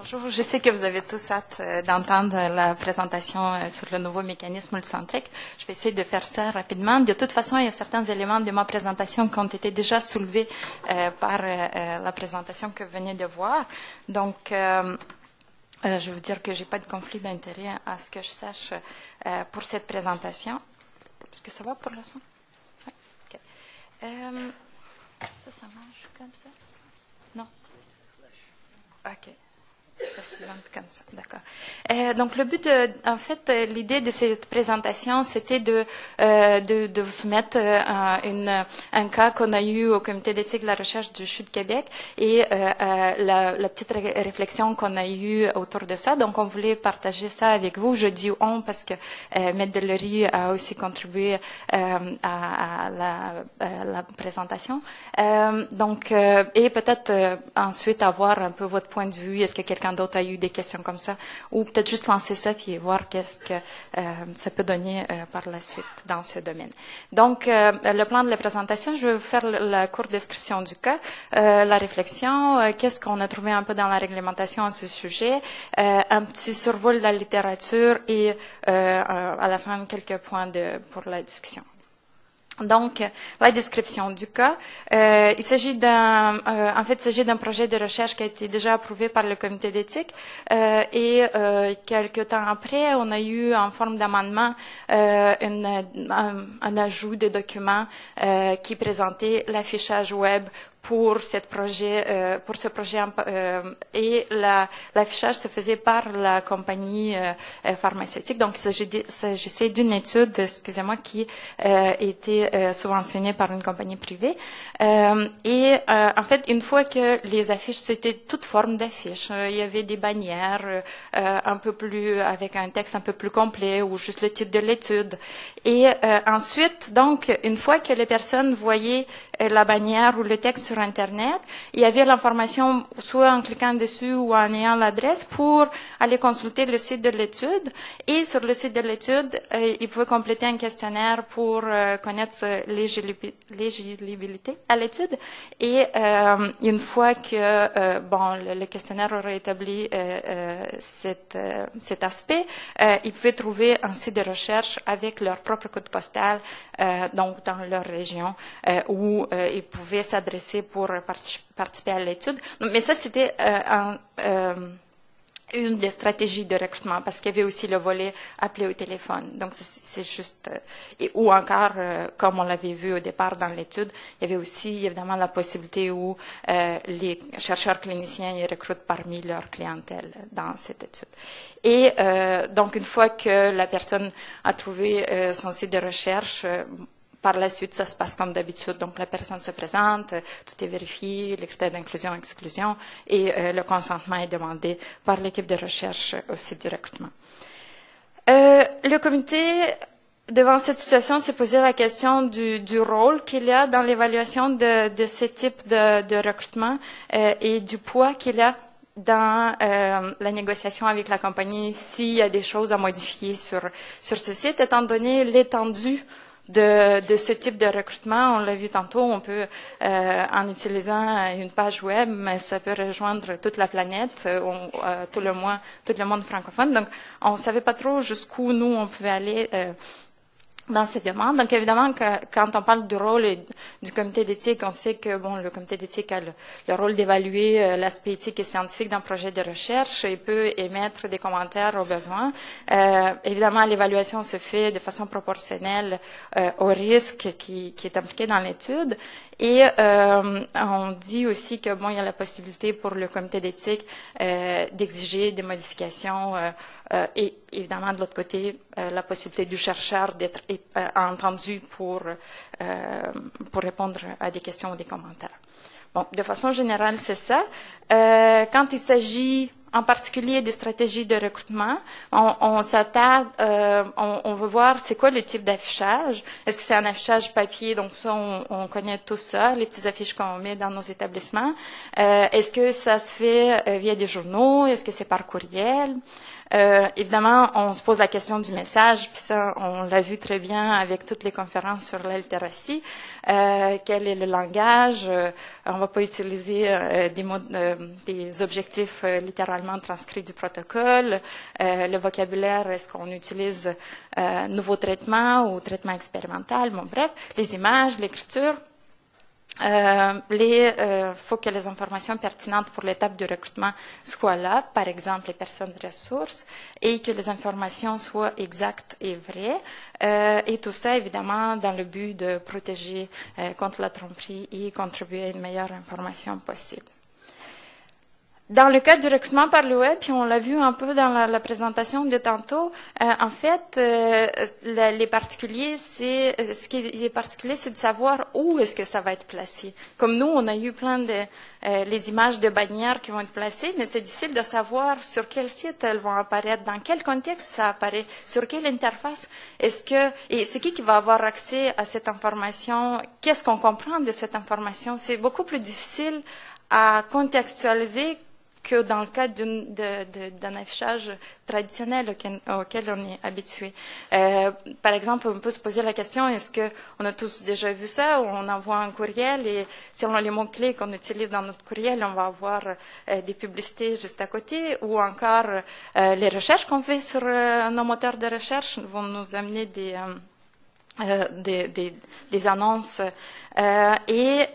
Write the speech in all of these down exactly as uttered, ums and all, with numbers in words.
Bonjour, je sais que vous avez tous hâte euh, d'entendre la présentation euh, sur le nouveau mécanisme multicentrique. Je vais essayer de faire ça rapidement. De toute façon, il y a certains éléments de ma présentation qui ont été déjà soulevés euh, par euh, la présentation que vous venez de voir. Donc, euh, euh, je veux dire que je n'ai pas de conflit d'intérêt à ce que je sache euh, pour cette présentation. Est-ce que ça va pour la suite? Oui. Okay. Euh, ça, ça marche comme ça? Non? OK. La suivante comme ça, d'accord. Euh, donc le but, de, en fait, euh, l'idée de cette présentation, c'était de, euh, de de vous soumettre euh, une, un cas qu'on a eu au Comité d'éthique de la recherche du C H U de Québec et euh, euh, la, la petite ré réflexion qu'on a eue autour de ça. Donc on voulait partager ça avec vous. Je dis on parce que euh, Maître Delory a aussi contribué euh, à, à, la, à la présentation. Euh, donc euh, et peut-être euh, ensuite avoir un peu votre point de vue. Est-ce que quelqu'un d'autre a eu des questions comme ça, ou peut-être juste lancer ça puis voir qu'est-ce que euh, ça peut donner euh, par la suite dans ce domaine. Donc, euh, le plan de la présentation, je vais vous faire la courte description du cas, euh, la réflexion, euh, qu'est-ce qu'on a trouvé un peu dans la réglementation à ce sujet, euh, un petit survol de la littérature et euh, à la fin quelques points de, pour la discussion. Donc, la description du cas. Euh, il s'agit d'un, euh, en fait, il s'agit d'un projet de recherche qui a été déjà approuvé par le comité d'éthique. Euh, et euh, quelques temps après, on a eu en forme d'amendement euh, une, un, un ajout de documents euh, qui présentait l'affichage web pour cette projet, euh, pour ce projet, euh, et la, l'affichage se faisait par la compagnie euh, pharmaceutique. Donc, il s'agissait d'une étude, excusez-moi, qui euh, était euh, subventionnée par une compagnie privée. Euh, et euh, en fait, une fois que les affiches, c'était toute forme d'affiches. Euh, il y avait des bannières euh, un peu plus, avec un texte un peu plus complet ou juste le titre de l'étude. Et euh, ensuite, donc, une fois que les personnes voyaient euh, la bannière ou le texte sur Internet, il y avait l'information soit en cliquant dessus ou en ayant l'adresse pour aller consulter le site de l'étude. Et sur le site de l'étude, euh, ils pouvaient compléter un questionnaire pour euh, connaître l'éligibilité à l'étude. Et euh, une fois que euh, bon, le, le questionnaire aurait établi euh, euh, cet, euh, cet aspect, euh, ils pouvaient trouver un site de recherche avec leur propre code postal, euh, donc dans leur région, euh, où euh, ils pouvaient s'adresser pour participer à l'étude. Mais ça, c'était euh, un, euh, une des stratégies de recrutement, parce qu'il y avait aussi le volet appelé au téléphone. Donc, c'est juste... Euh, et, ou encore, euh, comme on l'avait vu au départ dans l'étude, il y avait aussi, évidemment, la possibilité où euh, les chercheurs cliniciens ils recrutent parmi leur clientèle dans cette étude. Et euh, donc, une fois que la personne a trouvé euh, son site de recherche, euh, par la suite, ça se passe comme d'habitude. Donc, la personne se présente, tout est vérifié, les critères d'inclusion, exclusion, et euh, le consentement est demandé par l'équipe de recherche au site du recrutement. Euh, le comité, devant cette situation, s'est posé la question du, du rôle qu'il y a dans l'évaluation de, de ce type de, de recrutement euh, et du poids qu'il y a dans euh, la négociation avec la compagnie s'il y a des choses à modifier sur, sur ce site, étant donné l'étendue De, de ce type de recrutement. On l'a vu tantôt, on peut, euh, en utilisant une page web, mais ça peut rejoindre toute la planète, on, euh, tout le moins, tout le monde francophone. Donc, on ne savait pas trop jusqu'où nous, on pouvait aller euh, dans ces demandes. Donc, évidemment, que, quand on parle du rôle et du comité d'éthique, on sait que bon, le comité d'éthique a le, le rôle d'évaluer euh, l'aspect éthique et scientifique d'un projet de recherche et peut émettre des commentaires au besoin. Euh, évidemment, l'évaluation se fait de façon proportionnelle euh, au risque qui, qui est impliqué dans l'étude. Et euh, on dit aussi que bon, il y a la possibilité pour le comité d'éthique euh, d'exiger des modifications euh, euh, et évidemment de l'autre côté euh, la possibilité du chercheur d'être euh, entendu pour euh, pour répondre à des questions ou des commentaires. Bon, de façon générale, c'est ça. Euh, quand il s'agit en particulier des stratégies de recrutement, on, on s'attarde, euh, on, on veut voir c'est quoi le type d'affichage. Est-ce que c'est un affichage papier? Donc ça, on, on connaît tout ça, les petites affiches qu'on met dans nos établissements. Euh, est-ce que ça se fait euh, via des journaux? Est-ce que c'est par courriel? Euh, évidemment, on se pose la question du message, puis ça, on l'a vu très bien avec toutes les conférences sur la littératie. Euh, quel est le langage? Euh, on va pas utiliser euh, des, mots, euh, des objectifs euh, littéralement transcrits du protocole. Euh, le vocabulaire, est-ce qu'on utilise euh, nouveau traitement ou traitement expérimental? Bon, bref, les images, l'écriture. Euh, les, euh, faut que les informations pertinentes pour l'étape de recrutement soient là, par exemple les personnes ressources, et que les informations soient exactes et vraies, euh, et tout ça évidemment dans le but de protéger euh, contre la tromperie et contribuer à une meilleure information possible. Dans le cas du recrutement par le web, puis on l'a vu un peu dans la, la présentation de tantôt, euh, en fait, euh, la, les particuliers, c'est ce qui est particulier, c'est de savoir où est-ce que ça va être placé. Comme nous, on a eu plein de euh, les images de bannières qui vont être placées, mais c'est difficile de savoir sur quel site elles vont apparaître, dans quel contexte ça apparaît, sur quelle interface. Est-ce que et c'est qui qui va avoir accès à cette information? Qu'est-ce qu'on comprend de cette information? C'est beaucoup plus difficile à contextualiser que dans le cas d'un affichage traditionnel auquel, auquel on est habitué. Euh, par exemple, on peut se poser la question, est-ce qu'on a tous déjà vu ça, où on envoie un courriel et selon les mots-clés qu'on utilise dans notre courriel, on va avoir euh, des publicités juste à côté, ou encore euh, les recherches qu'on fait sur euh, nos moteurs de recherche vont nous amener des, euh, euh, des, des, des annonces. Euh, et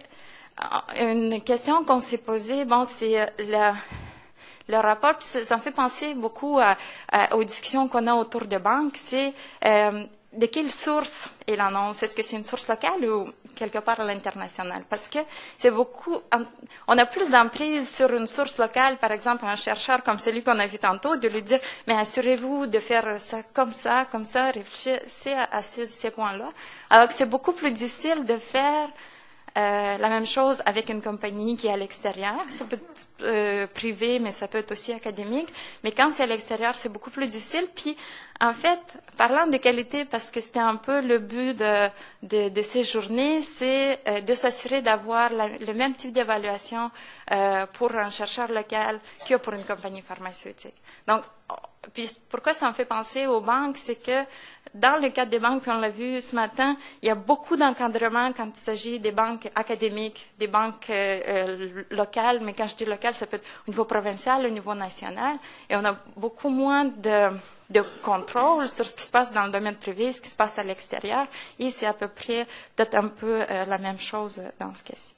une question qu'on s'est posée, bon, c'est la, le rapport, puis ça me fait penser beaucoup à, à, aux discussions qu'on a autour de banques, c'est euh, de quelle source est l'annonce? Est-ce que c'est une source locale ou quelque part à l'international? Parce que c'est beaucoup, on a plus d'emprise sur une source locale, par exemple un chercheur comme celui qu'on a vu tantôt, de lui dire, mais assurez-vous de faire ça comme ça, comme ça, réfléchissez à, à ces, ces points-là. Alors que c'est beaucoup plus difficile de faire Euh, la même chose avec une compagnie qui est à l'extérieur. Ça peut être euh, privé, mais ça peut être aussi académique. Mais quand c'est à l'extérieur, c'est beaucoup plus difficile. Puis, en fait, parlant de qualité, parce que c'était un peu le but de, de, de ces journées, c'est euh, de s'assurer d'avoir le même type d'évaluation euh, pour un chercheur local que pour une compagnie pharmaceutique. Donc, puis pourquoi ça me fait penser aux banques, c'est que dans le cadre des banques, puis on l'a vu ce matin, il y a beaucoup d'encadrement quand il s'agit des banques académiques, des banques euh, euh, locales, mais quand je dis locales, ça peut être au niveau provincial, au niveau national, et on a beaucoup moins de, de contrôle sur ce qui se passe dans le domaine privé, ce qui se passe à l'extérieur, et c'est à peu près peut-être un peu euh, la même chose dans ce cas-ci.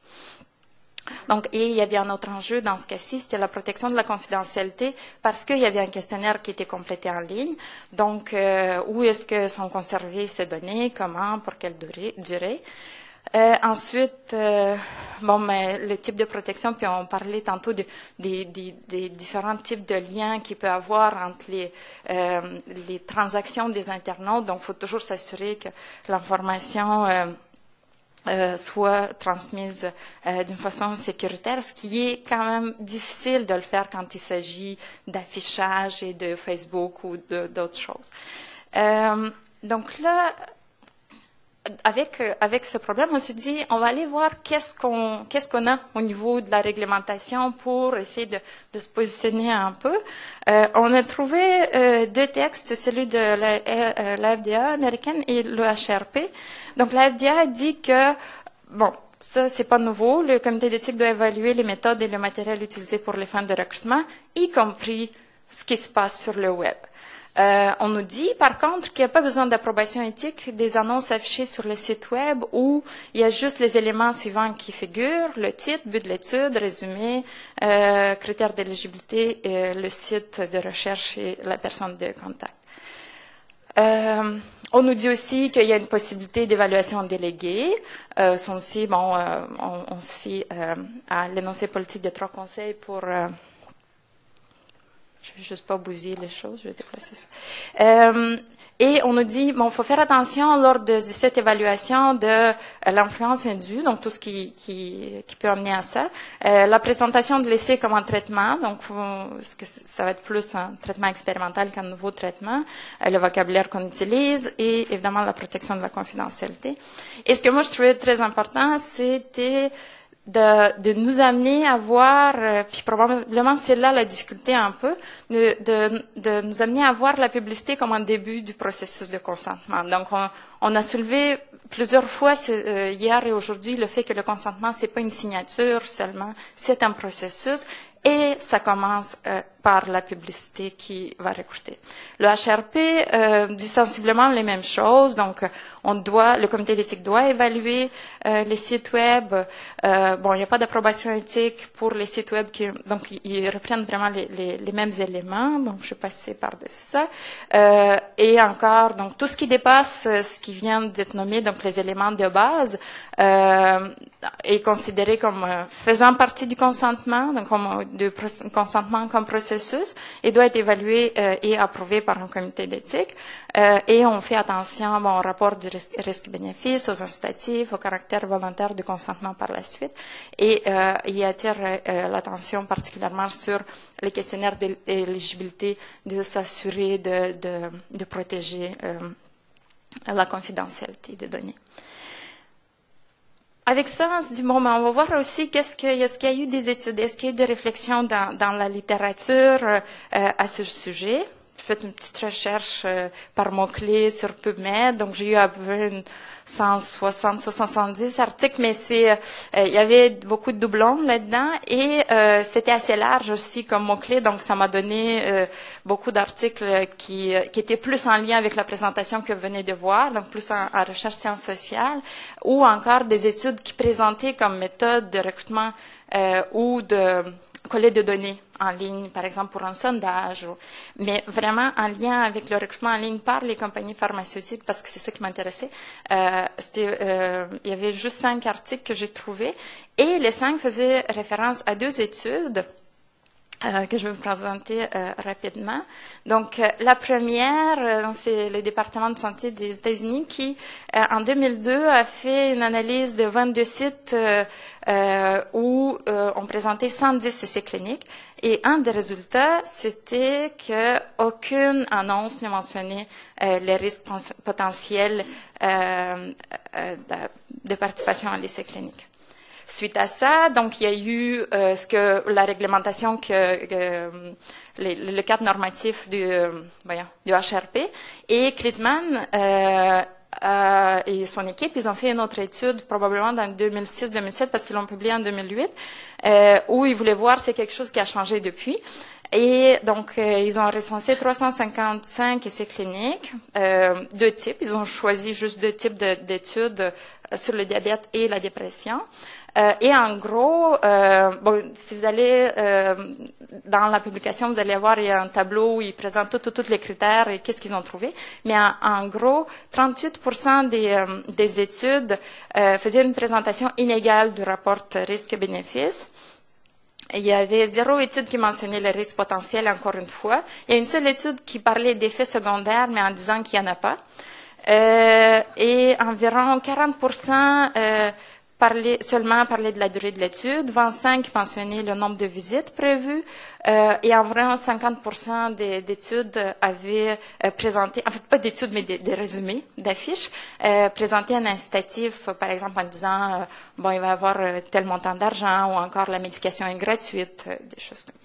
Donc, et il y avait un autre enjeu dans ce cas-ci, c'était la protection de la confidentialité, parce qu'il y avait un questionnaire qui était complété en ligne. Donc, euh, où est-ce que sont conservées ces données, comment, pour quelle durée, durée. Euh, ensuite, euh, bon, mais le type de protection, puis on parlait tantôt de, de, de, de différents types de liens qu'il peut y avoir entre les, euh, les transactions des internautes. Donc, il faut toujours s'assurer que l'information euh, Euh, soit transmise euh, d'une façon sécuritaire, ce qui est quand même difficile de le faire quand il s'agit d'affichage et de Facebook ou d'autres choses. Euh, donc là, avec avec ce problème, on s'est dit, on va aller voir qu'est-ce qu'on qu'est-ce qu'on a au niveau de la réglementation pour essayer de, de se positionner un peu. Euh, on a trouvé euh, deux textes, celui de la, euh, la F D A américaine et le H R P. Donc la F D A dit que bon, ça c'est pas nouveau. Le comité d'éthique doit évaluer les méthodes et le matériel utilisés pour les fins de recrutement, y compris ce qui se passe sur le web. Euh, on nous dit, par contre, qu'il n'y a pas besoin d'approbation éthique des annonces affichées sur les sites web où il y a juste les éléments suivants qui figurent, le titre, but de l'étude, résumé, euh, critères d'éligibilité, euh, le site de recherche et la personne de contact. Euh, on nous dit aussi qu'il y a une possibilité d'évaluation déléguée. Euh, sont aussi, bon, euh, on, on se fie euh, à l'énoncé politique des trois conseils pour... Euh, je ne vais juste pas bousiller les choses, je vais déplacer ça. Euh, et on nous dit, bon, il faut faire attention lors de cette évaluation de euh, l'influence indue, donc tout ce qui, qui, qui peut amener à ça. Euh, la présentation de l'essai comme un traitement, donc faut, que ça va être plus un traitement expérimental qu'un nouveau traitement, euh, le vocabulaire qu'on utilise et évidemment la protection de la confidentialité. Et ce que moi je trouvais très important, c'était de, de nous amener à voir, euh, puis probablement c'est là la difficulté un peu, de, de, de nous amener à voir la publicité comme un début du processus de consentement. Donc, on, on a soulevé plusieurs fois euh, hier et aujourd'hui le fait que le consentement, c'est pas une signature seulement, c'est un processus. Et ça commence euh, par la publicité qui va recruter. Le H R P euh, dit sensiblement les mêmes choses. Donc, on doit, le comité d'éthique doit évaluer euh, les sites web. Euh, bon, il n'y a pas d'approbation éthique pour les sites web qui, donc ils reprennent vraiment les, les, les mêmes éléments. Donc, je vais passer par-dessus ça. Euh, et encore, donc tout ce qui dépasse euh, ce qui vient d'être nommé, donc les éléments de base, euh, est considéré comme euh, faisant partie du consentement, donc comme de consentement comme processus, et doit être évalué euh, et approuvé par un comité d'éthique. Euh, et on fait attention bon, au rapport du risque-bénéfice, aux incitatifs, au caractère volontaire du consentement par la suite. Et euh, il attire euh, l'attention particulièrement sur les questionnaires d'éligibilité, de s'assurer de, de, de protéger euh, la confidentialité des données. Avec ça, on se dit, bon, ben, on va voir aussi qu'est-ce que, est-ce qu'il y a eu des études, est-ce qu'il y a eu des réflexions dans, dans la littérature euh, à ce sujet. J'ai fait une petite recherche euh, par mots-clés sur PubMed, donc j'ai eu à peu près une cent soixante, cent soixante-dix articles, mais c'est, euh, il y avait beaucoup de doublons là-dedans et euh, c'était assez large aussi comme mots-clés, donc ça m'a donné euh, beaucoup d'articles qui, qui étaient plus en lien avec la présentation que vous venez de voir, donc plus en, en recherche sciences sociales, ou encore des études qui présentaient comme méthode de recrutement euh, ou de collecte de données en ligne, par exemple pour un sondage, ou, mais vraiment en lien avec le recrutement en ligne par les compagnies pharmaceutiques, parce que c'est ça qui m'intéressait. Euh, c'était, euh, il y avait juste cinq articles que j'ai trouvés, et les cinq faisaient référence à deux études Euh, que je vais vous présenter euh, rapidement. Donc, euh, la première, euh, c'est le département de santé des États-Unis qui, euh, en deux mille deux, a fait une analyse de vingt-deux sites euh, euh, où euh, on présentait cent dix essais cliniques. Et un des résultats, c'était qu'aucune annonce ne mentionnait euh, les risques potentiels euh, euh, de, de participation à l'essai clinique. Suite à ça, donc il y a eu euh, ce que la réglementation que, que les, le cadre normatif du, euh, voyons, du H R P et Klitzmann euh, euh, et son équipe, ils ont fait une autre étude probablement dans deux mille six deux mille sept parce qu'ils l'ont publié en deux mille huit euh, où ils voulaient voir si c'est quelque chose qui a changé depuis. Et donc, euh, ils ont recensé trois cent cinquante-cinq essais cliniques, euh, deux types. Ils ont choisi juste deux types d'études euh, sur le diabète et la dépression. Euh, et en gros, euh, bon, si vous allez euh, dans la publication, vous allez voir, il y a un tableau où ils présentent tous les critères et qu'est-ce qu'ils ont trouvé. Mais en, en gros, trente-huit pour cent des, euh, des études euh, faisaient une présentation inégale du rapport risque-bénéfice. Il y avait zéro étude qui mentionnait les risques potentiels, encore une fois. Il y a une seule étude qui parlait d'effets secondaires, mais en disant qu'il n'y en a pas. Euh, et environ quarante pour cent euh, parlaient, seulement parlaient de la durée de l'étude, vingt-cinq mentionnaient le nombre de visites prévues, euh, et environ cinquante pour cent des, d'études avaient euh, présenté, en fait pas d'études, mais des, des résumés d'affiches, euh, présenté un incitatif, par exemple en disant, euh, bon, il va y avoir euh, tel montant d'argent, ou encore la médication est gratuite, euh, des choses comme ça.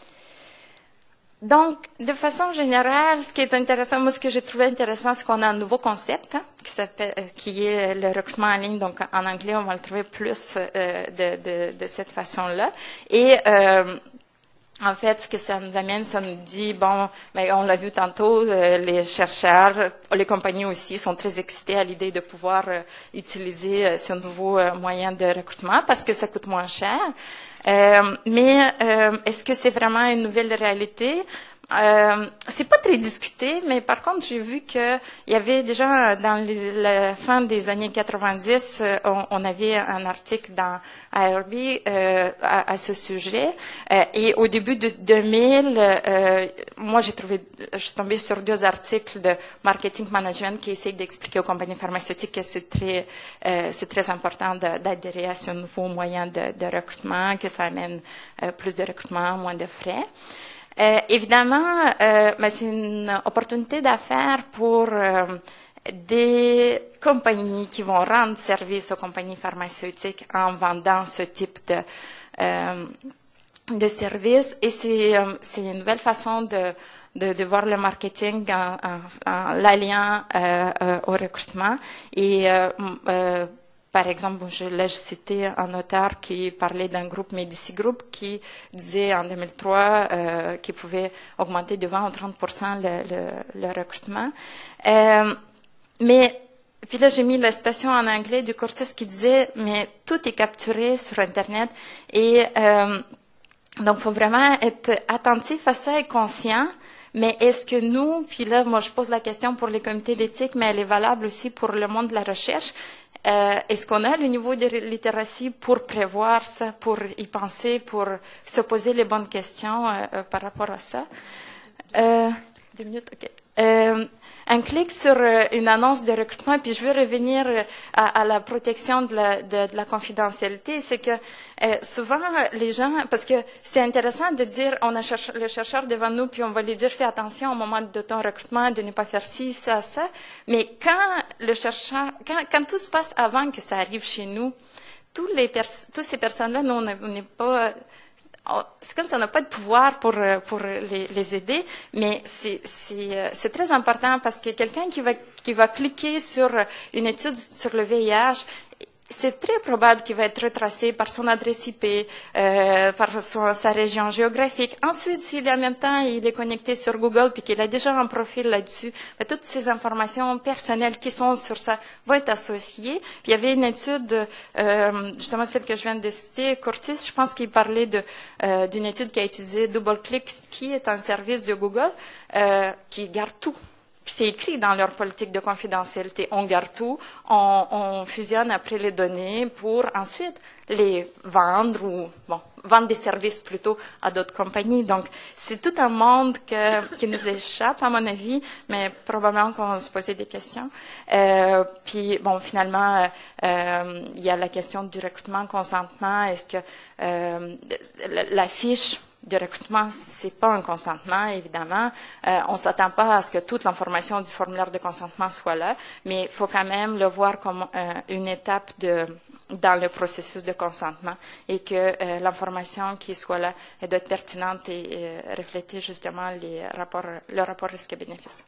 Donc, de façon générale, ce qui est intéressant, moi, ce que j'ai trouvé intéressant, c'est qu'on a un nouveau concept hein, qui s'appelle, qui est le recrutement en ligne. Donc, en anglais, on va le trouver plus euh, de, de, de cette façon-là. Et euh, en fait, ce que ça nous amène, ça nous dit, bon, ben, on l'a vu tantôt, euh, les chercheurs, les compagnies aussi sont très excités à l'idée de pouvoir euh, utiliser euh, ce nouveau euh, moyen de recrutement parce que ça coûte moins cher. Euh, mais euh, est-ce que c'est vraiment une nouvelle réalité? Euh, c'est pas très discuté, mais par contre, j'ai vu que il y avait déjà dans les, la fin des années quatre-vingt-dix, euh, on, on avait un article dans A R B euh, à, à ce sujet. Euh, et au début de deux mille, euh, moi, j'ai trouvé, je suis tombée sur deux articles de marketing management qui essayent d'expliquer aux compagnies pharmaceutiques que c'est très, euh, c'est très important d'adhérer à ce nouveau moyen de, de recrutement, que ça amène euh, plus de recrutement, moins de frais. Euh, évidemment, euh, mais c'est une opportunité d'affaires pour euh, des compagnies qui vont rendre service aux compagnies pharmaceutiques en vendant ce type de, euh, de service. Et c'est euh, c'est une nouvelle façon de, de, de voir le marketing en, en, en l'alliant euh, euh, au recrutement. Et euh, euh, par exemple, je l'ai cité un auteur qui parlait d'un groupe Medici Group qui disait en deux mille trois euh, qu'il pouvait augmenter de vingt ou trente pour cent le, le, le recrutement. Euh, mais puis là, j'ai mis la citation en anglais du Curtis qui disait, mais tout est capturé sur Internet et euh, donc il faut vraiment être attentif à ça et conscient. Mais est-ce que nous, puis là, moi je pose la question pour les comités d'éthique, mais elle est valable aussi pour le monde de la recherche. Euh, est-ce qu'on a le niveau de littératie pour prévoir ça, pour y penser, pour se poser les bonnes questions euh, euh, par rapport à ça? Euh, deux minutes, ok. Euh, un clic sur euh, une annonce de recrutement, puis je veux revenir euh, à, à la protection de la, de, de la confidentialité, c'est que euh, souvent les gens, parce que c'est intéressant de dire, on a cherche, le chercheur devant nous, puis on va lui dire, fais attention au moment de ton recrutement, de ne pas faire ci, ça, ça, mais quand le chercheur, quand, quand tout se passe avant que ça arrive chez nous, tous les pers- toutes ces personnes-là, nous, on n'est pas... C'est comme si on n'a pas de pouvoir pour, pour les, les aider, mais c'est, c'est, c'est très important parce que quelqu'un qui va, qui va cliquer sur une étude sur le V I H, c'est très probable qu'il va être retracé par son adresse I P, euh, par son, sa région géographique. Ensuite, s'il en même temps il est connecté sur Google puis qu'il a déjà un profil là-dessus, ben, toutes ces informations personnelles qui sont sur ça vont être associées. Puis il y avait une étude, euh, justement celle que je viens de citer, Curtis, je pense qu'il parlait de, euh, d'une étude qui a utilisé DoubleClick, qui est un service de Google euh, qui garde tout. C'est écrit dans leur politique de confidentialité. On garde tout, on, on fusionne après les données pour ensuite les vendre ou bon vendre des services plutôt à d'autres compagnies. Donc c'est tout un monde que, qui nous échappe à mon avis, mais probablement qu'on va se poser des questions. Euh, puis bon finalement euh, il y a la question du recrutement, consentement. Est-ce que euh, la, la fiche de recrutement, c'est pas un consentement, évidemment. Euh, on s'attend pas à ce que toute l'information du formulaire de consentement soit là, mais il faut quand même le voir comme euh, une étape de, dans le processus de consentement et que euh, l'information qui soit là, elle doit être pertinente et euh, refléter justement les rapports, le rapport risque-bénéfice.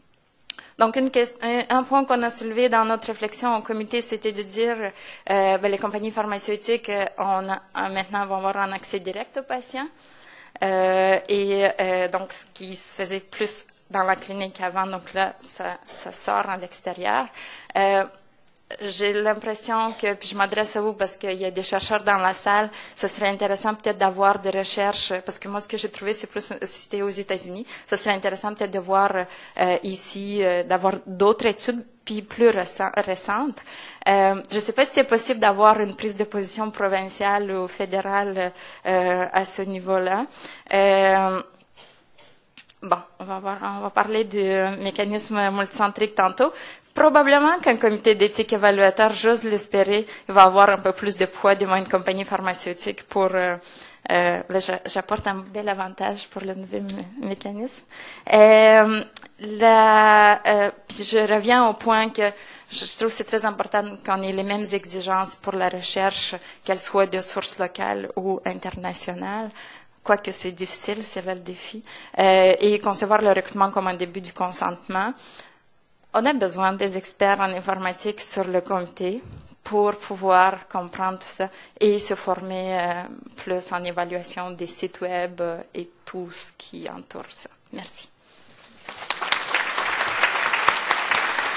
Donc, une question, un point qu'on a soulevé dans notre réflexion au comité, c'était de dire euh, ben, les compagnies pharmaceutiques euh, on a, maintenant vont avoir un accès direct aux patients. Euh, et euh, donc, ce qui se faisait plus dans la clinique avant, donc là, ça, ça sort à l'extérieur. Euh, j'ai l'impression que, puis je m'adresse à vous parce qu'il y a des chercheurs dans la salle, ce serait intéressant peut-être d'avoir des recherches, parce que moi, ce que j'ai trouvé, c'est plus, c'était aux États-Unis. Ce serait intéressant peut-être de voir euh, ici, euh, d'avoir d'autres études puis plus récentes. Euh, je ne sais pas si c'est possible d'avoir une prise de position provinciale ou fédérale euh, à ce niveau-là. Euh, bon, on va voir, on va parler du mécanisme multicentrique tantôt. Probablement qu'un comité d'éthique évaluateur, j'ose l'espérer, va avoir un peu plus de poids devant une compagnie pharmaceutique pour... Euh, Euh, là, j'apporte un bel avantage pour le nouveau mécanisme. Euh, la, euh, puis je reviens au point que je trouve que c'est très important qu'on ait les mêmes exigences pour la recherche, qu'elle soit de source locale ou internationale. Quoique c'est difficile, c'est là le défi. Euh, et concevoir le recrutement comme un début du consentement. On a besoin des experts en informatique sur le comité pour pouvoir comprendre tout ça et se former euh, plus en évaluation des sites web euh, et tout ce qui entoure ça. Merci.